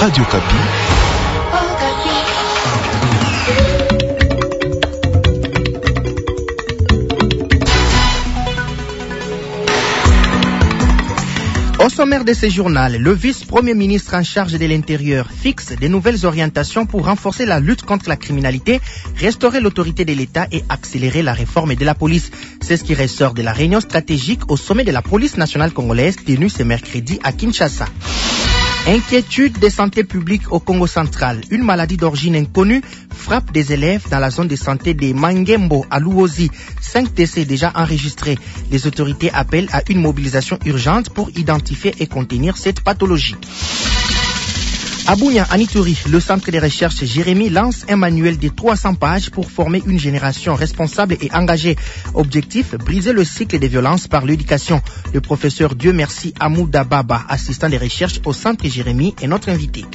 Radio Kapi. Au sommaire de ce journal, le vice-premier ministre en charge de l'Intérieur fixe des nouvelles orientations pour renforcer la lutte contre la criminalité, restaurer l'autorité de l'État et accélérer la réforme de la police. C'est ce qui ressort de la réunion stratégique au sommet de la police nationale congolaise tenue ce mercredi à Kinshasa. Inquiétude de santé publique au Congo central. Une maladie d'origine inconnue frappe des élèves dans la zone de santé de Mangembo à Luozi. 5 décès déjà enregistrés. Les autorités appellent à une mobilisation urgente pour identifier et contenir cette pathologie. À Bunia, en Ituri, le centre de recherche Jérémy lance un manuel de 300 pages pour former une génération responsable et engagée. Objectif, briser le cycle des violences par l'éducation. Le professeur Dieu merci Amouda Baba, assistant de recherche au centre Jérémy, est notre invité.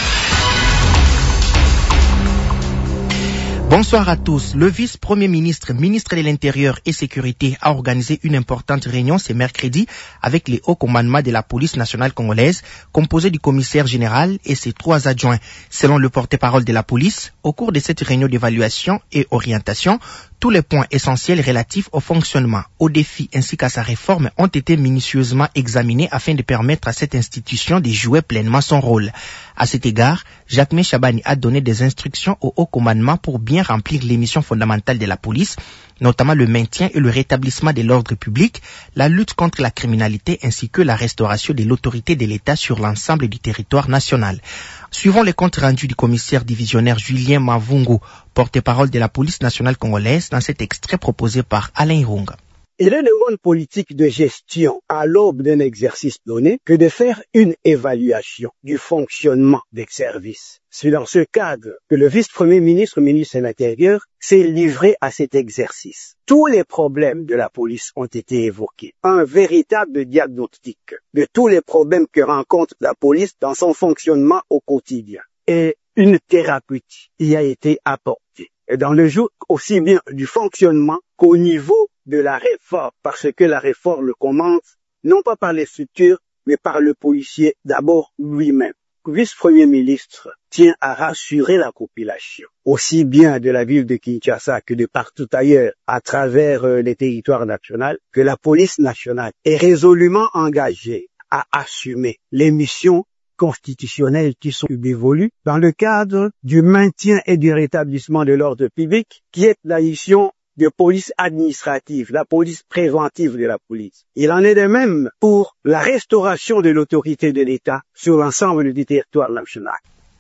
Bonsoir à tous. Le vice-premier ministre, ministre de l'Intérieur et Sécurité a organisé une importante réunion ce mercredi avec les hauts commandements de la police nationale congolaise, composé du commissaire général et ses 3 adjoints. Selon le porte-parole de la police, au cours de cette réunion d'évaluation et orientation, tous les points essentiels relatifs au fonctionnement, aux défis ainsi qu'à sa réforme ont été minutieusement examinés afin de permettre à cette institution de jouer pleinement son rôle. À cet égard, Jacques Chabani a donné des instructions au haut commandement pour bien remplir les missions fondamentales de la police, notamment le maintien et le rétablissement de l'ordre public, la lutte contre la criminalité ainsi que la restauration de l'autorité de l'État sur l'ensemble du territoire national. Suivons les comptes rendus du commissaire divisionnaire Julien Mavungu, porte-parole de la police nationale congolaise, dans cet extrait proposé par Alain Runga. Il est de bonne politique de gestion à l'aube d'un exercice donné que de faire une évaluation du fonctionnement des services. C'est dans ce cadre que le vice-premier ministre, ministre de l'Intérieur, s'est livré à cet exercice. Tous les problèmes de la police ont été évoqués. Un véritable diagnostic de tous les problèmes que rencontre la police dans son fonctionnement au quotidien. Et une thérapeutique y a été apportée. Et dans le jour aussi bien du fonctionnement qu'au niveau de la réforme, parce que la réforme commence non pas par les structures, mais par le policier d'abord lui-même. Le vice-premier ministre tient à rassurer la population, aussi bien de la ville de Kinshasa que de partout ailleurs, à travers les territoires nationaux, que la police nationale est résolument engagée à assumer les missions constitutionnelles qui sont dévolues dans le cadre du maintien et du rétablissement de l'ordre public, qui est la mission de police administrative, la police préventive de la police. Il en est de même pour la restauration de l'autorité de l'État sur l'ensemble du territoire national.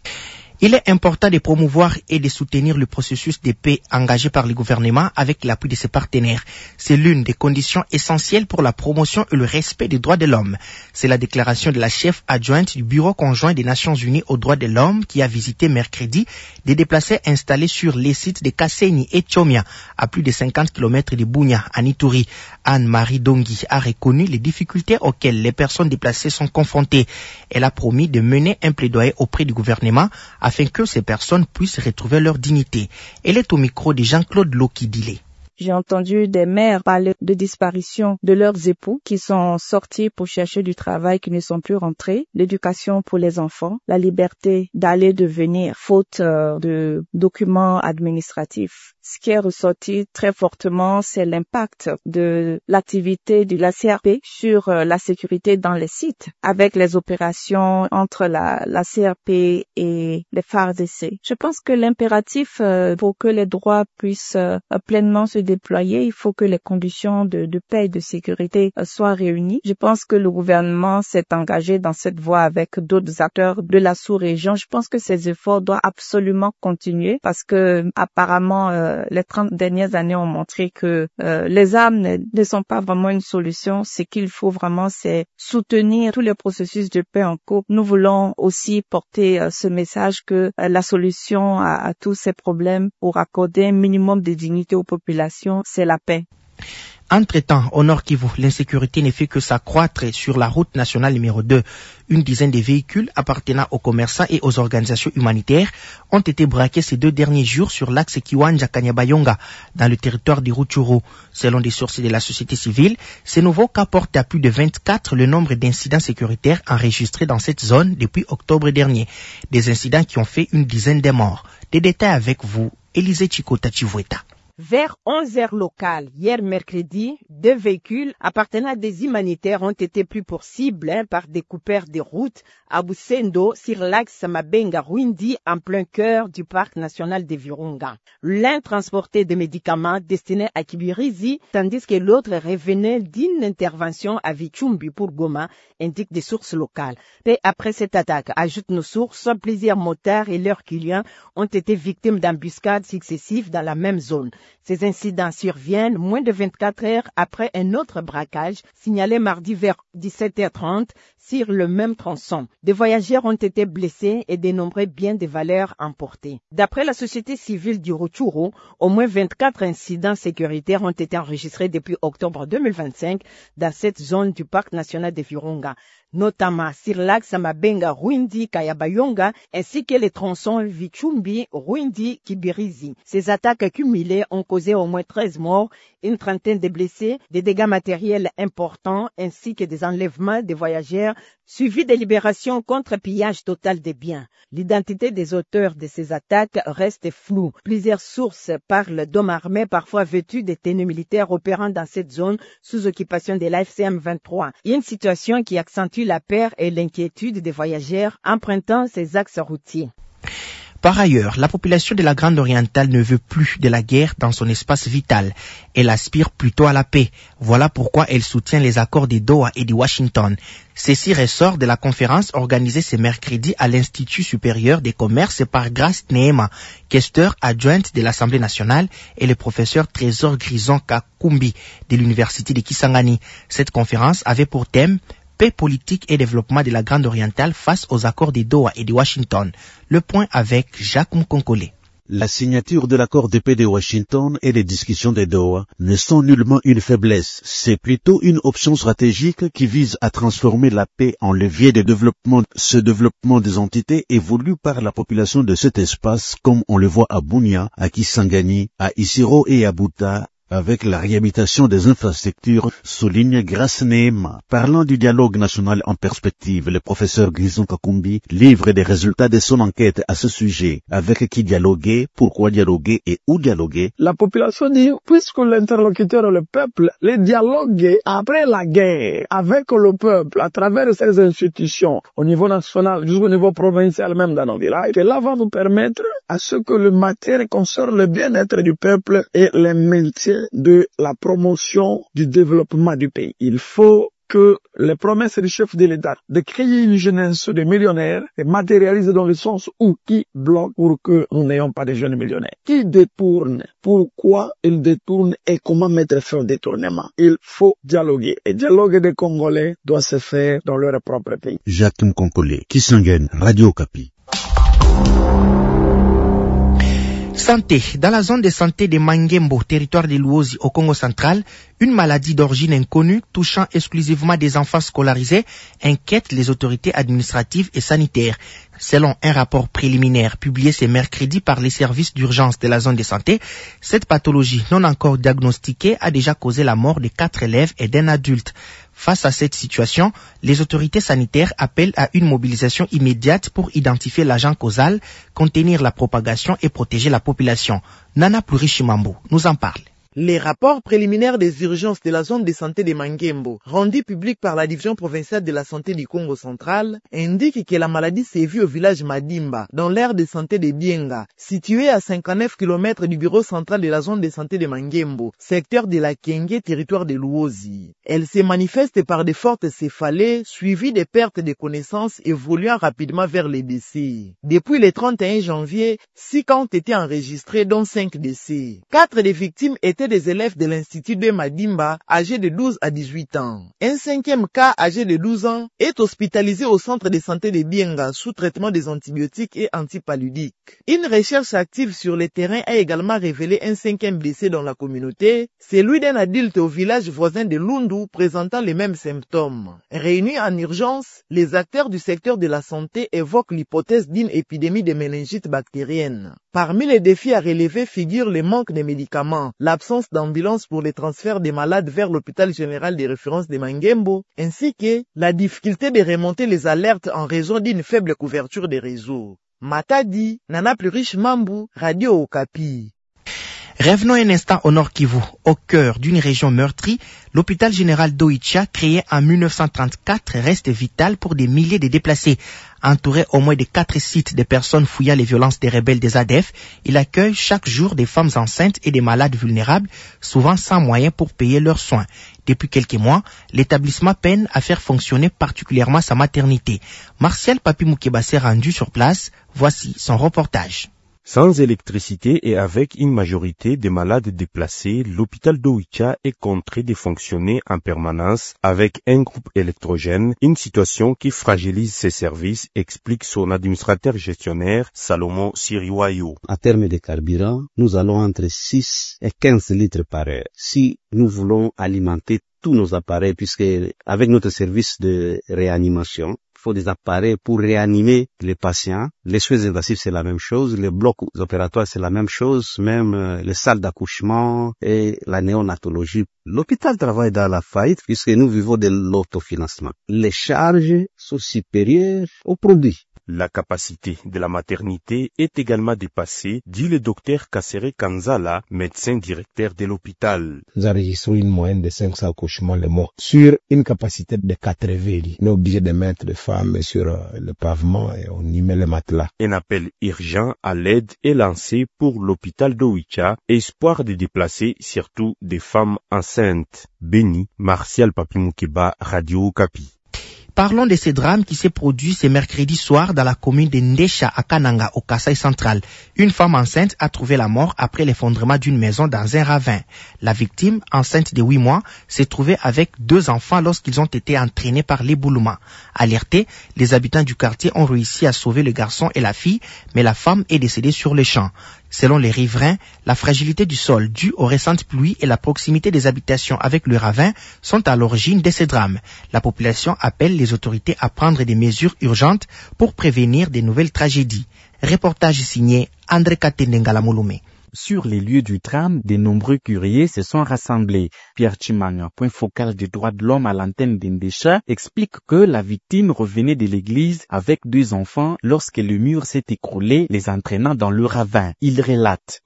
Il est important de promouvoir et de soutenir le processus de paix engagé par le gouvernement avec l'appui de ses partenaires. C'est l'une des conditions essentielles pour la promotion et le respect des droits de l'homme. C'est la déclaration de la chef adjointe du Bureau conjoint des Nations Unies aux droits de l'homme qui a visité mercredi des déplacés installés sur les sites de Kasseni et Tchomia, à plus de 50 km de Bunia, en Ituri. Anne-Marie Dongui a reconnu les difficultés auxquelles les personnes déplacées sont confrontées. Elle a promis de mener un plaidoyer auprès du gouvernement afin que ces personnes puissent retrouver leur dignité. Elle est au micro de Jean-Claude Lokidile. J'ai entendu des mères parler de disparition de leurs époux qui sont sortis pour chercher du travail, qui ne sont plus rentrés, l'éducation pour les enfants, la liberté d'aller de venir, faute de documents administratifs. Ce qui est ressorti très fortement, c'est l'impact de l'activité de la CRP sur la sécurité dans les sites, avec les opérations entre la CRP et les FARDC. Je pense que l'impératif pour que les droits puissent pleinement se déployer, il faut que les conditions de paix et de sécurité soient réunies. Je pense que le gouvernement s'est engagé dans cette voie avec d'autres acteurs de la sous-région. Je pense que ces efforts doivent absolument continuer parce que apparemment les 30 dernières années ont montré que les armes ne sont pas vraiment une solution. Ce qu'il faut vraiment, c'est soutenir tous les processus de paix en cours. Nous voulons aussi porter ce message que la solution à tous ces problèmes pour accorder un minimum de dignité aux populations, c'est la paix. Entre-temps, au Nord Kivu, l'insécurité ne fait que s'accroître sur la route nationale numéro 2. Une dizaine de véhicules appartenant aux commerçants et aux organisations humanitaires ont été braqués ces 2 derniers jours sur l'axe Kiwanja-Kanyabayonga, dans le territoire du Rutshuru. Selon des sources de la société civile, ces nouveaux cas portent à plus de 24 le nombre d'incidents sécuritaires enregistrés dans cette zone depuis octobre dernier. Des incidents qui ont fait une dizaine de morts. Des détails avec vous, Élisée Chikota-Chivueta. Vers 11h locales, hier mercredi, 2 véhicules appartenant à des humanitaires ont été pris pour cible par des coupeurs de route à Busendo sur l'axe Mabenga-Rwindi en plein cœur du parc national de Virunga. L'un transportait des médicaments destinés à Kibirizi, tandis que l'autre revenait d'une intervention à Vichumbi pour Goma, indiquent des sources locales. Peu après cette attaque, ajoutent nos sources, plusieurs motards et leurs clients ont été victimes d'embuscades successives dans la même zone. Ces incidents surviennent moins de 24 heures après un autre braquage signalé mardi vers 17h30 sur le même tronçon. Des voyageurs ont été blessés et de nombreux biens de valeur emportés. D'après la société civile du Rutshuru, au moins 24 incidents sécuritaires ont été enregistrés depuis octobre 2025 dans cette zone du parc national de Virunga, notamment sur l'axe Mabenga-Rwindi-Kanyabayonga ainsi que les tronçons Vichumbi-Rwindi-Kibirizi. Ces attaques cumulées ont causé au moins 13 morts, une trentaine de blessés, des dégâts matériels importants ainsi que des enlèvements de voyageurs suivis de libérations contre pillage total des biens. L'identité des auteurs de ces attaques reste floue. Plusieurs sources parlent d'hommes armés parfois vêtus de tenues militaires opérant dans cette zone sous occupation de l'AFCM 23. Une situation qui accentue la peur et l'inquiétude des voyageurs empruntant ces axes routiers. Par ailleurs, la population de la Grande Orientale ne veut plus de la guerre dans son espace vital. Elle aspire plutôt à la paix. Voilà pourquoi elle soutient les accords de Doha et de Washington. Ceci ressort de la conférence organisée ce mercredi à l'Institut supérieur des commerces par Grace Neema, questeur adjointe de l'Assemblée nationale, et le professeur Trésor Grison Kakumbi de l'Université de Kisangani. Cette conférence avait pour thème paix politique et développement de la Grande Orientale face aux accords de Doha et de Washington. Le point avec Jacques Mkonkole. La signature de l'accord de paix de Washington et les discussions de Doha ne sont nullement une faiblesse. C'est plutôt une option stratégique qui vise à transformer la paix en levier de développement. Ce développement des entités est voulu par la population de cet espace, comme on le voit à Bunia, à Kisangani, à Isiro et à Buta, avec la réhabilitation des infrastructures, souligne Grace Neema. Parlant du dialogue national en perspective, le professeur Grison Kakumbi livre des résultats de son enquête à ce sujet. Avec qui dialoguer, pourquoi dialoguer et où dialoguer? La population dit, puisque l'interlocuteur est le peuple, les dialogues après la guerre avec le peuple, à travers ces institutions, au niveau national, jusqu'au niveau provincial même dans nos villages, que là va nous permettre à ce que le matière concerne le bien-être du peuple et le maintien de la promotion du développement du pays. Il faut que les promesses du chef de l'État de créer une jeunesse de millionnaires se matérialisent dans le sens où qui bloque pour que nous n'ayons pas de jeunes millionnaires. Qui détourne? Pourquoi ils détournent et comment mettre fin au détournement? Il faut dialoguer. Et dialogue des Congolais doit se faire dans leur propre pays. Jacques Mkonkole, Kisangani, Radio Okapi. Santé. Dans la zone de santé de Mangembo, territoire de Luozi au Congo central, une maladie d'origine inconnue touchant exclusivement des enfants scolarisés inquiète les autorités administratives et sanitaires. Selon un rapport préliminaire publié ce mercredi par les services d'urgence de la zone de santé, cette pathologie non encore diagnostiquée a déjà causé la mort de 4 élèves et d'un adulte. Face à cette situation, les autorités sanitaires appellent à une mobilisation immédiate pour identifier l'agent causal, contenir la propagation et protéger la population. Nana Plurichimambo nous en parle. Les rapports préliminaires des urgences de la zone de santé de Mangembo, rendus publics par la division provinciale de la santé du Congo central, indiquent que la maladie s'est vue au village Madimba, dans l'aire de santé de Bienga, situé à 59 km du bureau central de la zone de santé de Mangembo, secteur de la Kenge, territoire de Luozi. Elle se manifeste par de fortes céphalées, suivies de pertes de connaissances évoluant rapidement vers les décès. Depuis le 31 janvier, 6 cas ont été enregistrés, dont 5 décès. 4 des victimes étaient majorité des élèves de l'Institut de Madimba âgés de 12 à 18 ans. Un 5e cas âgé de 12 ans est hospitalisé au centre de santé de Bienga sous traitement des antibiotiques et antipaludiques. Une recherche active sur le terrain a également révélé un 5e blessé dans la communauté, celui d'un adulte au village voisin de Lundu présentant les mêmes symptômes. Réunis en urgence, les acteurs du secteur de la santé évoquent l'hypothèse d'une épidémie de méningite bactérienne. Parmi les défis à relever figure le manque de médicaments, l'absence d'ambulance pour les transferts des malades vers l'hôpital général de référence de Mangembo, ainsi que la difficulté de remonter les alertes en raison d'une faible couverture des réseaux. Matadi, Nana plus riche Mambu, Radio Okapi. Revenons un instant au Nord Kivu. Au cœur d'une région meurtrie, l'hôpital général d'Oicha, créé en 1934, reste vital pour des milliers de déplacés. Entouré au moins de 4 sites de personnes fouillant les violences des rebelles des ADF, il accueille chaque jour des femmes enceintes et des malades vulnérables, souvent sans moyens pour payer leurs soins. Depuis quelques mois, l'établissement peine à faire fonctionner particulièrement sa maternité. Martial Papi Moukeba s'est rendu sur place. Voici son reportage. Sans électricité et avec une majorité de malades déplacés, l'hôpital d'Oicha est contraint de fonctionner en permanence avec un groupe électrogène, une situation qui fragilise ses services, explique son administrateur gestionnaire Salomon Siriwayo. En termes de carburant, nous allons entre 6 et 15 litres par heure. Si nous voulons alimenter tous nos appareils, puisque avec notre service de réanimation, il faut des appareils pour réanimer les patients. Les soins intensifs, c'est la même chose. Les blocs opératoires, c'est la même chose. Même les salles d'accouchement et la néonatologie. L'hôpital travaille dans la faillite puisque nous vivons de l'autofinancement. Les charges sont supérieures aux produits. La capacité de la maternité est également dépassée, dit le docteur Kassere Kanzala, médecin directeur de l'hôpital. Nous enregistrons une moyenne de 500 accouchements le mois sur une capacité de 80 lits. On est obligé de mettre les femmes sur le pavement et on y met les matelas. Un appel urgent à l'aide est lancé pour l'hôpital d'Oicha, espoir de déplacer surtout des femmes enceintes. Béni, Martial Papi Moukeba, Radio Okapi. Parlons de ces drames qui s'est produit ce mercredi soir dans la commune de Ndesha à Kananga, au Kasaï central. Une femme enceinte a trouvé la mort après l'effondrement d'une maison dans un ravin. La victime, enceinte de 8 mois, s'est trouvée avec 2 enfants lorsqu'ils ont été entraînés par l'éboulement. Alertés, les habitants du quartier ont réussi à sauver le garçon et la fille, mais la femme est décédée sur le champ. Selon les riverains, la fragilité du sol due aux récentes pluies et la proximité des habitations avec le ravin sont à l'origine de ces drames. La population appelle les autorités à prendre des mesures urgentes pour prévenir de nouvelles tragédies. Reportage signé André Katendengala Mouloumé. Sur les lieux du drame, de nombreux curieux se sont rassemblés. Pierre Chimanga, point focal des droits de l'homme à l'antenne d'Indesha, explique que la victime revenait de l'église avec 2 enfants lorsque le mur s'est écroulé, les entraînant dans le ravin. Il relate.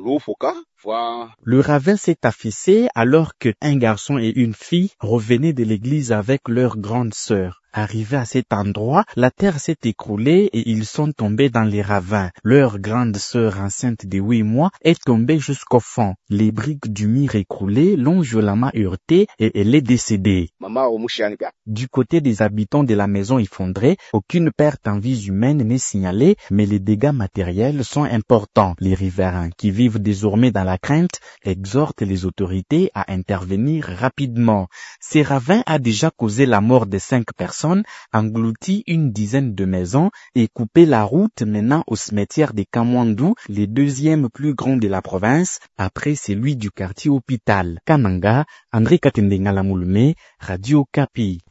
Le ravin s'est affaissé alors qu'un garçon et une fille revenaient de l'église avec leur grande sœur. Arrivés à cet endroit, la terre s'est écroulée et ils sont tombés dans les ravins. Leur grande sœur enceinte de 8 mois est tombée jusqu'au fond. Les briques du mur écroulé l'ont violemment heurtée et elle est décédée. Du côté des habitants de la maison effondrée, aucune perte en vies humaines n'est signalée, mais les dégâts matériels sont importants. Les riverains qui vivent désormais dans la crainte exhortent les autorités à intervenir rapidement. Ces ravins a déjà causé la mort de 5 personnes, englouti une dizaine de maisons et coupé la route menant au cimetière de Kamwandu, le 2e plus grand de la province, après celui du quartier hôpital. Kananga, André Katendengala Mouloumé, Radio Okapi.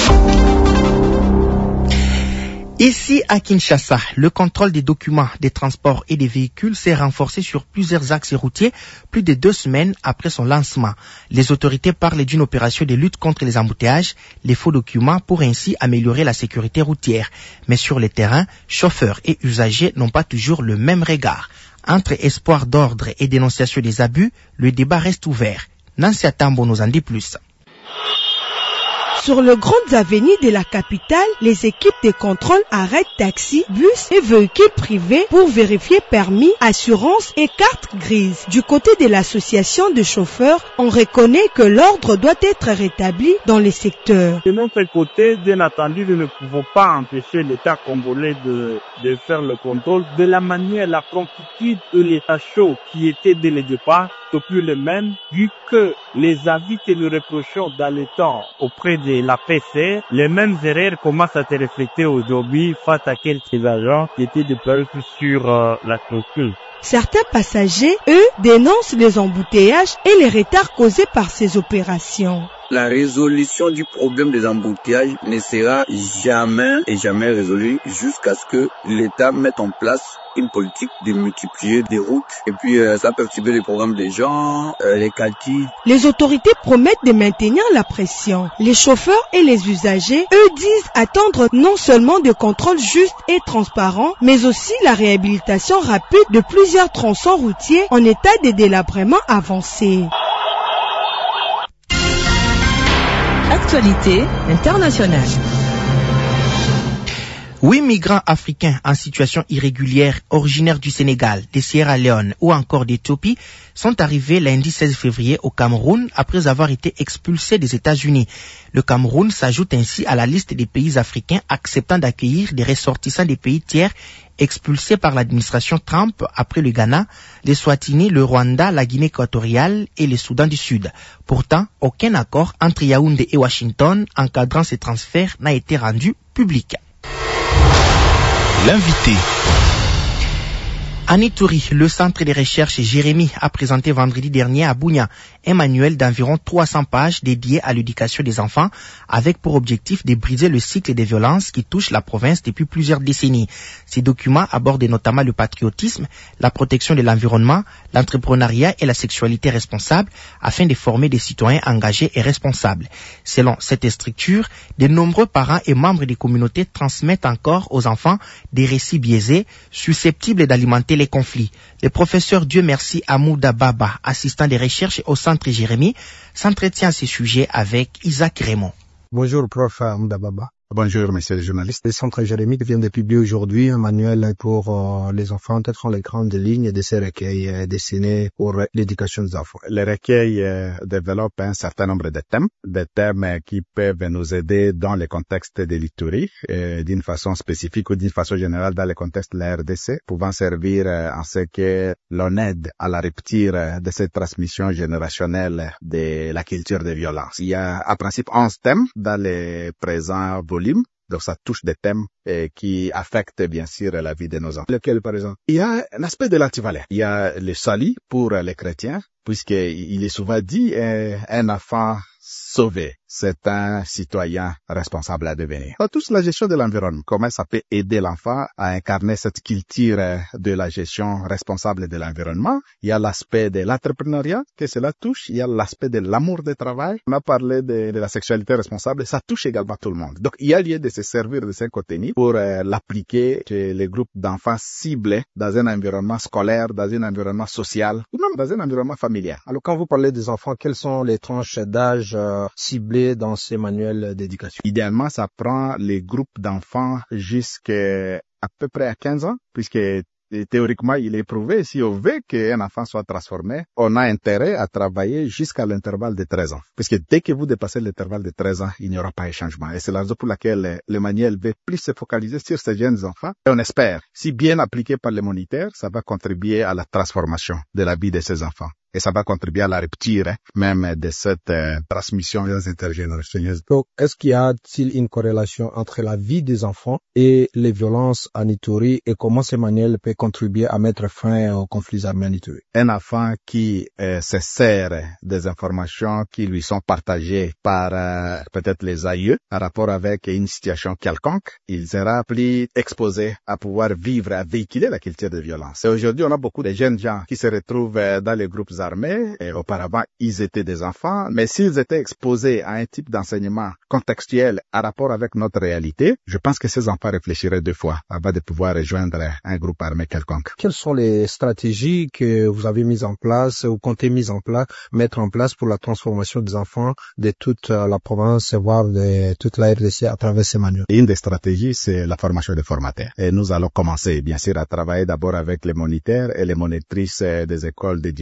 Ici à Kinshasa, le contrôle des documents, des transports et des véhicules s'est renforcé sur plusieurs axes routiers plus de 2 semaines après son lancement. Les autorités parlent d'une opération de lutte contre les embouteillages, les faux documents pour ainsi améliorer la sécurité routière. Mais sur le terrain, chauffeurs et usagers n'ont pas toujours le même regard. Entre espoir d'ordre et dénonciation des abus, le débat reste ouvert. Nancy Atambo nous en dit plus. Sur les grandes avenues de la capitale, les équipes de contrôle arrêtent taxis, bus et véhicules privés pour vérifier permis, assurance et carte grise. Du côté de l'association de chauffeurs, on reconnaît que l'ordre doit être rétabli dans les secteurs. De notre côté, bien entendu, nous ne pouvons pas empêcher l'État congolais de faire le contrôle de la manière, la promptitude de l'État chaud qui était dès le départ. plus les mêmes vu que les avis que nous reprochons dans le temps auprès de la PCR, les mêmes erreurs commencent à se refléter aujourd'hui face à quelques agents qui étaient de peuple sur la clôture. Certains passagers, eux, dénoncent les embouteillages et les retards causés par ces opérations. La résolution du problème des embouteillages ne sera jamais résolue jusqu'à ce que l'État mette en place une politique de multiplier des routes et puis ça perturber les programmes des gens, les calculs. Les autorités promettent de maintenir la pression. Les chauffeurs et les usagers, eux, disent attendre non seulement des contrôles justes et transparents, mais aussi la réhabilitation rapide de plusieurs tronçons routiers en état de délabrement avancé. Actualité internationale. 8 migrants africains en situation irrégulière originaires du Sénégal, de Sierra Leone ou encore d'Éthiopie sont arrivés lundi 16 février au Cameroun après avoir été expulsés des États-Unis. Le Cameroun s'ajoute ainsi à la liste des pays africains acceptant d'accueillir des ressortissants des pays tiers expulsés par l'administration Trump après le Ghana, les Swatini, le Rwanda, la Guinée équatoriale et le Soudan du Sud. Pourtant, aucun accord entre Yaoundé et Washington encadrant ces transferts n'a été rendu public. L'invité. À Ituri, le centre de recherche Jérémy a présenté vendredi dernier à Bunia un manuel d'environ 300 pages dédié à l'éducation des enfants avec pour objectif de briser le cycle des violences qui touche la province depuis plusieurs décennies. Ces documents abordent notamment le patriotisme, la protection de l'environnement, l'entrepreneuriat et la sexualité responsable afin de former des citoyens engagés et responsables. Selon cette structure, de nombreux parents et membres des communautés transmettent encore aux enfants des récits biaisés susceptibles d'alimenter les conflits. Le professeur Dieu merci Amouda Baba, assistant des recherches au centre Jérémy, s'entretient à ce sujet avec Isaac Raymond. Bonjour, prof Amouda Baba. Bonjour, messieurs les journalistes. Le centre Jérémy vient de publier aujourd'hui un manuel pour les enfants, peut-être les grandes lignes de ces recueils destinés pour l'éducation des enfants. Les recueils développent un certain nombre de thèmes qui peuvent nous aider dans le contexte de l'Ituri, d'une façon spécifique ou d'une façon générale dans le contexte de la RDC, pouvant servir en ce que l'on aide à la rupture de cette transmission générationnelle de la culture de violence. Il y a en principe 11 thèmes dans les présents volumes. Donc ça touche des thèmes qui affectent bien sûr la vie de nos enfants. Lequel par exemple? Il y a un aspect de l'antivaleur. Il y a le salut pour les chrétiens, puisqu'il est souvent dit un enfant sauvé, c'est un citoyen responsable à devenir. On touche la gestion de l'environnement. Comment ça peut aider l'enfant à incarner cette culture de la gestion responsable de l'environnement? Il y a l'aspect de l'entrepreneuriat que cela touche. Il y a l'aspect de l'amour du travail. On a parlé de la sexualité responsable. Ça touche également tout le monde. Donc, il y a lieu de se servir de ce contenu pour l'appliquer chez les groupes d'enfants ciblés dans un environnement scolaire, dans un environnement social ou même dans un environnement familial. Alors, quand vous parlez des enfants, quelles sont les tranches d'âge ciblées dans ces manuels d'éducation? Idéalement, ça prend les groupes d'enfants jusqu'à peu près à 15 ans, puisque théoriquement, il est prouvé, si on veut qu'un enfant soit transformé, on a intérêt à travailler jusqu'à l'intervalle de 13 ans. Puisque dès que vous dépassez l'intervalle de 13 ans, il n'y aura pas de changement. Et c'est la raison pour laquelle le manuel veut plus se focaliser sur ces jeunes enfants. Et on espère, si bien appliqué par les moniteurs, ça va contribuer à la transformation de la vie de ces enfants. Et ça va contribuer à la rupture même de cette transmission intergénérationnelle. Donc, est-ce qu'il y a-t-il une corrélation entre la vie des enfants et les violences en Ituri et comment ce manuel peut contribuer à mettre fin aux conflits armés en Ituri? Un enfant qui se sert des informations qui lui sont partagées par peut-être les aïeux en rapport avec une situation quelconque, il sera plus exposé à pouvoir vivre, à véhiculer la culture de violence. Et aujourd'hui, on a beaucoup de jeunes gens qui se retrouvent dans les groupes armés, et auparavant ils étaient des enfants, mais s'ils étaient exposés à un type d'enseignement contextuel en rapport avec notre réalité, je pense que ces enfants réfléchiraient 2 fois avant de pouvoir rejoindre un groupe armé quelconque. Quelles sont les stratégies que vous avez mises en place ou comptez mettre en place pour la transformation des enfants de toute la province, voire de toute la RDC à travers ces manuels? Une des stratégies, c'est la formation des formateurs. Et nous allons commencer bien sûr à travailler d'abord avec les moniteurs et les monitrices des écoles de dimanche, mais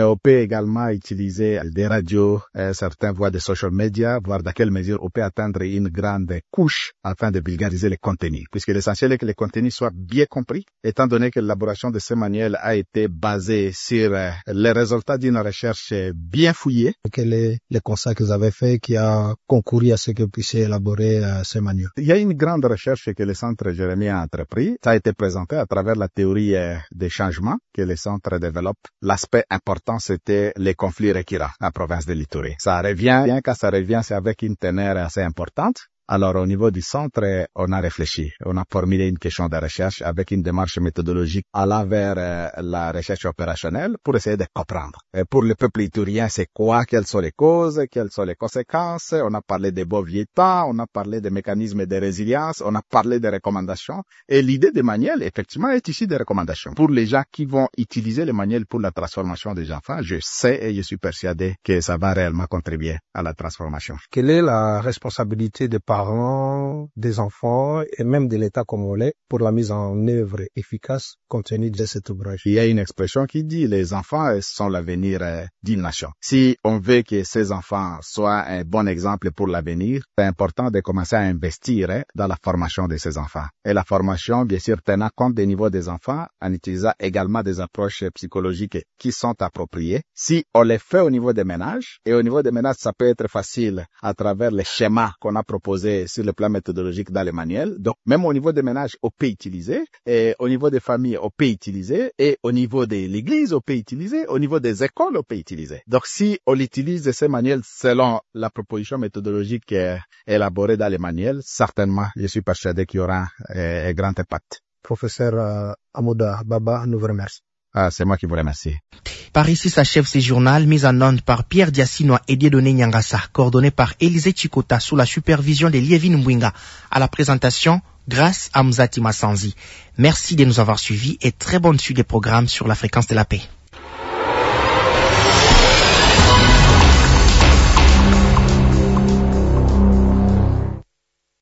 on peut également utiliser des radios, certains voient des social media, voir dans quelle mesure on peut atteindre une grande couche afin de vulgariser les contenus. Puisque l'essentiel est que les contenus soient bien compris, étant donné que l'élaboration de ces manuels a été basée sur les résultats d'une recherche bien fouillée. Quel est le constat que vous avez fait qui a concouru à ce que vous puissiez élaborer ces manuels? Il y a une grande recherche que le Centre Jérémie a entrepris. Ça a été présenté à travers la théorie des changements que le Centre développe. L'aspect important, c'était les conflits récurrents en province de l'Ituri. Ça revient, bien quand ça revient, c'est avec une teneur assez importante. Alors, au niveau du centre, on a réfléchi. On a formulé une question de recherche avec une démarche méthodologique allant vers la recherche opérationnelle pour essayer de comprendre. Et pour le peuple iturien, c'est quoi? Quelles sont les causes? Quelles sont les conséquences? On a parlé des beaux vieux temps, on a parlé des mécanismes de résilience, on a parlé des recommandations. Et l'idée des manuels, effectivement, est ici des recommandations. Pour les gens qui vont utiliser les manuels pour la transformation des enfants, je sais et je suis persuadé que ça va réellement contribuer à la transformation. Quelle est la responsabilité des parents, des enfants et même de l'État congolais pour la mise en œuvre efficace compte tenu de cet ouvrage? Il y a une expression qui dit les enfants sont l'avenir d'une nation. Si on veut que ces enfants soient un bon exemple pour l'avenir, c'est important de commencer à investir dans la formation de ces enfants. Et la formation, bien sûr, tenant compte des niveaux des enfants en utilisant également des approches psychologiques qui sont appropriées. Si on les fait au niveau des ménages, et au niveau des ménages, ça peut être facile à travers les schémas qu'on a proposés sur le plan méthodologique dans les manuels. Donc, même au niveau des ménages, on peut utiliser, et au niveau des familles, on peut utiliser, et au niveau de l'église, on peut utiliser, au niveau des écoles, on peut utiliser. Donc, si on utilise ces manuels selon la proposition méthodologique élaborée dans les manuels, certainement, je suis persuadé qu'il y aura un grand impact. Professeur Amouda Baba, nous vous remercions. C'est moi qui vous remercie. Par ici s'achève ce journal mis en onde par Pierre Diassinois et Dieudonné Nyangasa, coordonné par Élisée Chikota sous la supervision de Lievin Mbwinga. À la présentation, grâce à Mzati Massanzi. Merci de nous avoir suivis et très bonne suite des programmes sur la fréquence de la paix.